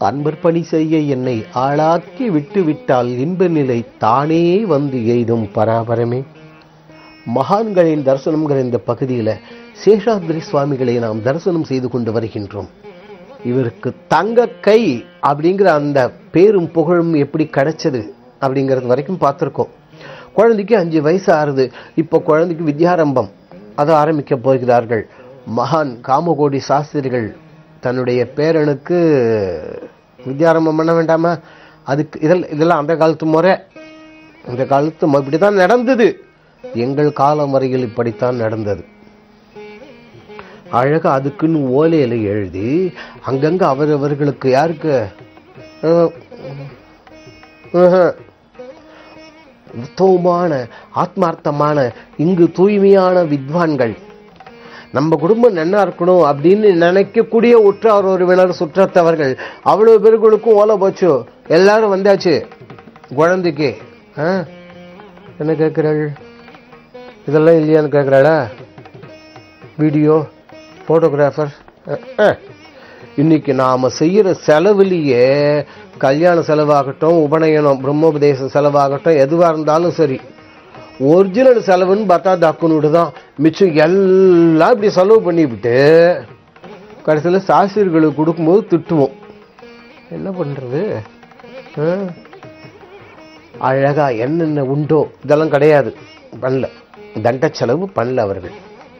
அன்பர்பணி செய்ய என்னை ஆளாக்கி விட்டு விட்டால் இன்ப நிலை தானே வந்து எய்தும் பராபரமே. மகான்களின் தரிசனம்ங்கிற இந்த பகுதியில் சேஷாத்ரி சுவாமிகளை நாம் தரிசனம் செய்து கொண்டு வருகின்றோம். இவருக்கு தங்க கை அப்படிங்கிற அந்த பேரும் புகழும் எப்படி கிடைச்சது அப்படிங்கிறது வரைக்கும் பார்த்துருக்கோம். குழந்தைக்கு 5 வயசு ஆறுது. இப்போ குழந்தைக்கு வித்யாரம்பம் அதை ஆரம்பிக்க போகிறார்கள். மகான் காமகோடி சாஸ்திரிகள் தன்னுடைய பேரனுக்கு வித்யாரம்பம் பண்ண வேண்டாமா? அதுக்கு இதெல்லாம் அந்த காலத்து முறை, அந்த காலத்து இப்படித்தான் நடந்தது. எங்கள் காலம் வரையில் இப்படித்தான் நடந்தது. அழகா அதுக்குன்னு ஓலையில எழுதி அங்கங்க அவரவர்களுக்கு யாருக்கு உத்தமமான ஆத்மார்த்தமான இங்கு தூய்மையான வித்வான்கள், நம்ம குடும்பம் நன்னா இருக்கணும் அப்படின்னு நினைக்கக்கூடிய உற்றார் உறவினர் சுற்றத்தவர்கள் அவ்வளவு பேர்களுக்கும் ஓலை போச்சு. எல்லாரும் வந்தாச்சு. குழந்தைக்கு என்ன கேட்கிறாள்? இதெல்லாம் இல்லையான்னு கேட்கிறாளா? Video photographer. இன்னைக்கு நாம செய்யற செலவுலேயே கல்யாண செலவாகட்டும், உபநயனம் பிரம்மோபதேச செலவாகட்டும், எதுவா இருந்தாலும் சரி, ஒரிஜினல் செலவுன்னு பார்த்தா தக்குனுட்டு தான். மிச்சம் எல்லாம் இப்படி செலவு பண்ணிவிட்டு கடைசியில் சாஸ்திரிகளுக்கு கொடுக்கும்போது திட்டுவோம். என்ன பண்றது? அழகா என்னென்ன உண்டோ இதெல்லாம் கிடையாது, பண்ணல. தண்ட செலவு பண்ணல அவர்கள்.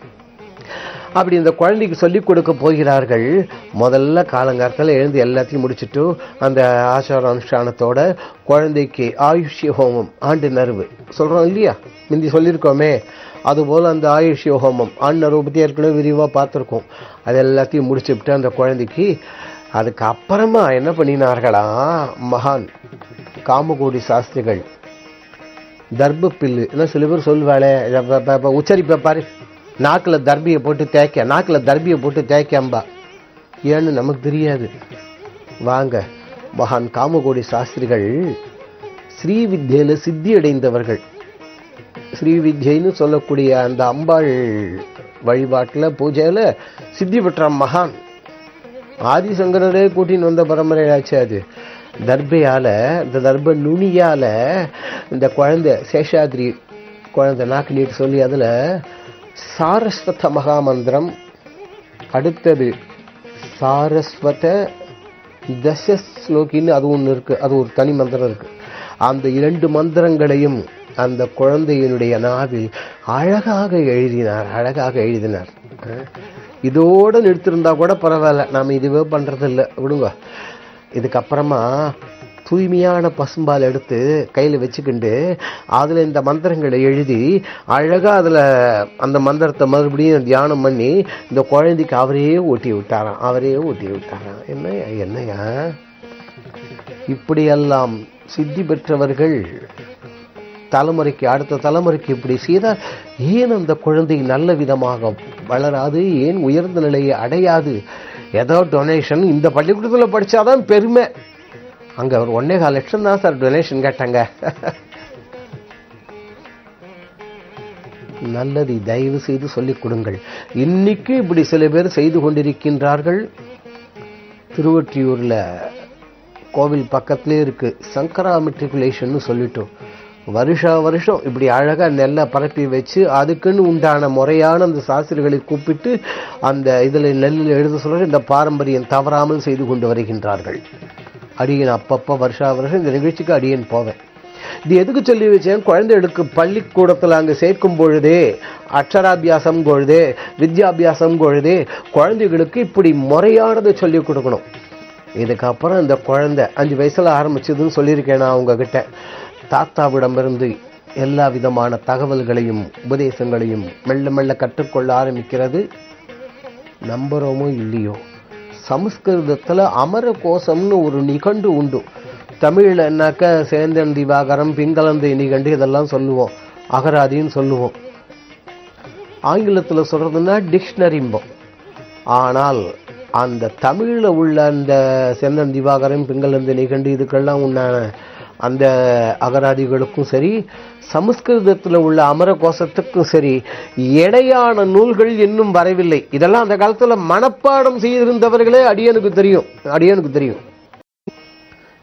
அப்படி இந்த குழந்தைக்கு சொல்லிக் கொடுக்க போகிறார்கள். முதல்ல காலங்காலத்தில் எழுந்து எல்லாத்தையும் முடிச்சுட்டு அந்த ஆச்சார அனுஷ்டானத்தோட குழந்தைக்கு ஆயுஷ்ய ஹோமம், ஆண்டு நறுவு சொல்றோம் இல்லையா, முந்தி சொல்லியிருக்கோமே, அதுபோல் அந்த ஆயுஷ்ய ஹோமம் ஆண்டு நறுவு பற்றி ஏற்கனவே விரிவாக பார்த்துருக்கோம். அது எல்லாத்தையும் முடிச்சுவிட்டு அந்த குழந்தைக்கு அதுக்கு அப்புறமா என்ன பண்ணினார்களா மகான் காமகோடி சாஸ்திரிகள் தர்ப பில்லு என்ன சில பேர் சொல்லுவாளே, உச்சரிப்பை பாரு, நாக்கில் தர்பியை போட்டு தேய்க்காம்பா. ஏன்னு நமக்கு தெரியாது. வாங்க, மகான் காமகோடி சாஸ்திரிகள் ஸ்ரீவித்யில சித்தி அடைந்தவர்கள். ஸ்ரீவித்யன்னு சொல்லக்கூடிய அந்த அம்பாள் வழிபாட்டில் பூஜையில் சித்தி பெற்ற மகான். ஆதிசங்கரே கூட்டின்னு வந்த பரம்பரையாச்சு. அது தர்பையால, இந்த தர்ப நுனியால இந்த குழந்தை சேஷாத்ரி குழந்தை நாக்கு நீட்டு சொல்லி அதுல சாரஸ்வத மகாமந்திரம், அடுத்தது சாரஸ்வத தசஸ்லோகின்னு அது ஒன்று இருக்கு, அது ஒரு தனி மந்திரம் இருக்கு. அந்த 2 மந்திரங்களையும் அந்த குழந்தையினுடைய நாவில் அழகாக எழுதினார். இதோட நிறுத்திருந்தா கூட பரவாயில்ல, நாம இதுவே பண்றது இல்லை, விடுங்க. இதுக்கப்புறமா தூய்மையான பசும்பால் எடுத்து கையில் வச்சுக்கிண்டு அதில் இந்த மந்திரங்களை எழுதி அழகாக அதில் அந்த மந்திரத்தை மறுபடியும் தியானம் பண்ணி இந்த குழந்தைக்கு அவரையே ஊட்டி விட்டாராம். என்னையா இப்படியெல்லாம் சித்தி பெற்றவர்கள் தலைமுறைக்கு அடுத்த தலைமுறைக்கு இப்படி செய்தால் ஏன் அந்த குழந்தை நல்ல விதமாக வளராது? ஏன் உயர்ந்த நிலையை அடையாது? ஏதோ டொனேஷன் இந்த பள்ளிக்கூடத்தில் படித்தாதான் பெருமை. அங்க ஒரு 1.25 லட்சம் தான் சார் டொனேஷன் கேட்டாங்க. நல்லது, தயவு செய்து சொல்லிக் கொடுங்கள். இன்னைக்கு இப்படி சில பேர் செய்து கொண்டிருக்கின்றார்கள். திருவொற்றியூர்ல கோவில் பக்கத்திலே இருக்கு சங்கரா மெட்ரிகுலேஷன் சொல்லிட்டோம். வருஷம் இப்படி அழகா நெல்லை பரப்பி வச்சு அதுக்குன்னு உண்டான முறையான அந்த சாஸ்திரிகளை கூப்பிட்டு அந்த இதுல நெல்லில் எழுத சொல்ற இந்த பாரம்பரியம் தவறாமல் செய்து கொண்டு வருகின்றார்கள். அடியன் அப்பப்போ வருஷம் இந்த நிகழ்ச்சிக்கு அடியன் போவேன். இது எதுக்கு சொல்லி வச்சேன்? குழந்தைகளுக்கு பள்ளிக்கூடத்தில் அங்கே சேர்க்கும் பொழுதே, அக்ஷராபியாசம் பொழுதே, வித்யாபியாசம் பொழுதே குழந்தைகளுக்கு இப்படி முறையானதை சொல்லிக் கொடுக்கணும். இதுக்கப்புறம் இந்த குழந்தை 5 வயசுல ஆரம்பிச்சதுன்னு சொல்லியிருக்கேன் நான் உங்ககிட்ட. தாத்தாவிடமிருந்து எல்லா விதமான தகவல்களையும் உபதேசங்களையும் மெல்ல மெல்ல கற்றுக்கொள்ள ஆரம்பிக்கிறது. நம்புறோமோ இல்லையோ, சமஸ்கிருதத்துல அமர கோஷம்னு ஒரு நிகண்டு உண்டு. தமிழ்ல என்னாக்க சேந்தன் திவாகரம், பிங்களந்தை நிகண்டு இதெல்லாம் சொல்லுவோம், அகராதின்னு சொல்லுவோம். ஆங்கிலத்தில் சொல்றதுன்னா டிக்ஷனரிம்போம். ஆனால் அந்த தமிழ்ல உள்ள அந்த சேந்தன் திவாகரம், பிங்களந்தை நிகண்டு இதுக்கெல்லாம் உண்டான அந்த அகராதிகளுக்கும் சரி, சமஸ்கிருதத்தில் உள்ள அமர கோஷத்துக்கும் சரி இடையான நூல்கள் இன்னும் வரவில்லை. இதெல்லாம் அந்த காலத்துல மனப்பாடம் செய்திருந்தவர்களே அடியனுக்கு தெரியும்.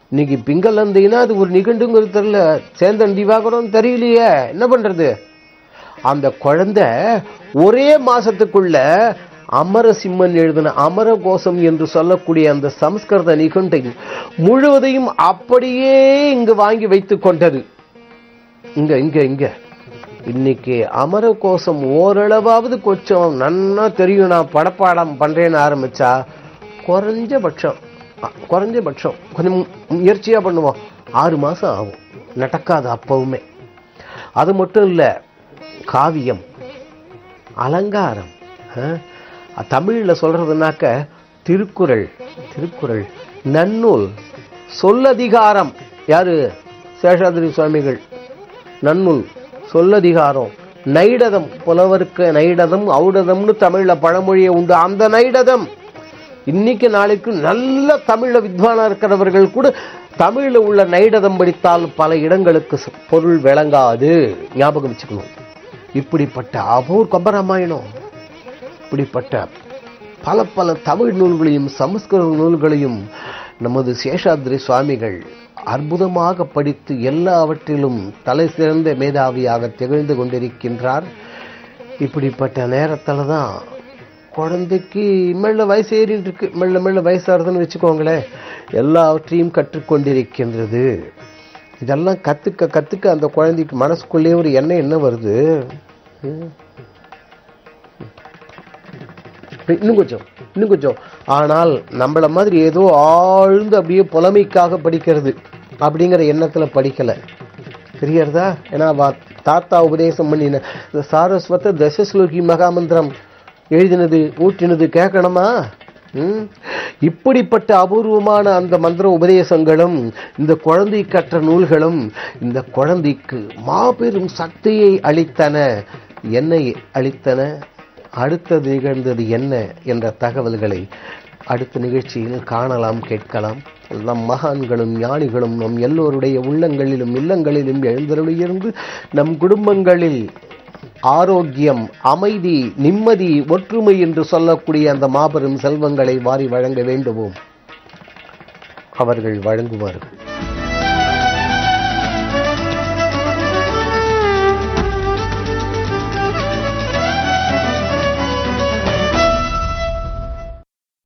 இன்னைக்கு பிங்களந்தீங்கன்னா அது ஒரு நிகண்டுங்கிறது தெரியல, சேந்தன் திவாகரம் தெரியலையே, என்ன பண்றது? அந்த குழந்தை ஒரே மாசத்துக்குள்ள அமரசிம்மன் எழுதின அமரகோசம் என்று சொல்லக்கூடிய அந்த சமஸ்கிருத நிகண்டை முழுவதையும் அப்படியே இங்கு வாங்கி வைத்துக் கொண்டது. இங்க இங்க இங்க இன்னைக்கு அமரகோசம் ஓரளவாவது கொஞ்சம் நன்னா தெரியும், நான் படப்பாடம் பண்றேன்னு ஆரம்பிச்சா குறைஞ்சபட்சம் கொஞ்சம் முயற்சியா பண்ணுவோம், 6 மாசம் ஆகும், நடக்காது அப்பவுமே. அது மட்டும் இல்ல, காவியம், அலங்காரம், தமிழ்ல சொல்றதுனாக்க திருக்குறள், நன்னூல், சொல்லதிகாரம், யாரு? சேஷாதிரி சுவாமிகள். நன்னூல், சொல்லதிகாரம், நைடதம், புலவருக்கு நைடதம் ஔடதம்னு தமிழ்ல பழமொழியே உண்டு. அந்த நைடதம் இன்னைக்கு நாளைக்கு நல்ல தமிழ்ல வித்வானா இருக்கிறவர்கள் கூட தமிழ்ல உள்ள நைடதம் படித்தால் பல இடங்களுக்கு பொருள் விளங்காது, ஞாபகம் வச்சுக்கணும். இப்படிப்பட்ட அபூர் கம்பராமாயணம், இப்படிப்பட்ட பல பல தமிழ் நூல்களையும் சமஸ்கிருத நூல்களையும் நமது சேஷாத்ரி சுவாமிகள் அற்புதமாக படித்து எல்லாவற்றிலும் தலை சிறந்த மேதாவியாக திகழ்ந்து கொண்டிருக்கின்றார். இப்படிப்பட்ட நேரத்துல தான் குழந்தைக்கு மெல்ல வயசு ஏறிட்டு இருக்கு, மெல்ல வயசாகிறதுன்னு வச்சுக்கோங்களேன், எல்லாவற்றையும் கற்றுக்கொண்டிருக்கின்றது. இதெல்லாம் கத்துக்க அந்த குழந்தைக்கு மனசுக்குள்ளே ஒரு எண்ணம் என்ன வருது? இன்னும் கொஞ்சம். ஆனால் நம்மள மாதிரி ஏதோ ஆழ்ந்து அப்படியே புலமைக்காக படிக்கிறது அப்படிங்கிற எண்ணத்துல படிக்கல, தெரியறதா? ஏன்னா தாத்தா உபதேசம் பண்ணின இந்த சாரஸ்வத தசஸ்லோகி மகாமந்திரம் எழுதினது ஊற்றினது கேட்கணுமா? இப்படிப்பட்ட அபூர்வமான அந்த மந்திர உபதேசங்களும் இந்த குழந்தை கற்ற நூல்களும் இந்த குழந்தைக்கு மாபெரும் சக்தியை அளித்தன. என்னை அளித்தன, அடுத்தது நிகழ்ந்தது என்ன என்ற தகவல்களை அடுத்த நிகழ்ச்சியில் காணலாம், கேட்கலாம். நம் மகான்களும் ஞானிகளும் நம் எல்லோருடைய உள்ளங்களிலும் இல்லங்களிலும் எழுந்தருளியிருந்து நம் குடும்பங்களில் ஆரோக்கியம், அமைதி, நிம்மதி, ஒற்றுமை என்று சொல்லக்கூடிய அந்த மாபெரும் செல்வங்களை வாரி வழங்க வேண்டுவோம். அவர்கள் வழங்குவார்கள்.